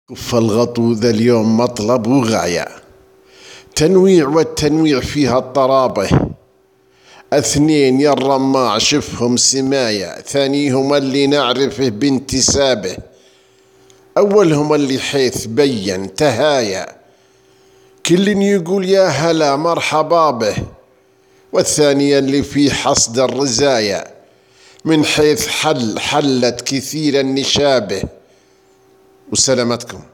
كف الغطو ذا اليوم مطلب وغاية، تنويع والتنويع فيها الطرابة. اثنين يا الرماع شفهم سماية، ثانيهم اللي نعرفه بانتسابه، أولهم اللي حيث بين تهايا كل يقول يا هلا مرحبا به، والثانية اللي في حصد الرزايا من حيث حلت كثير النشابه. وسلامتكم.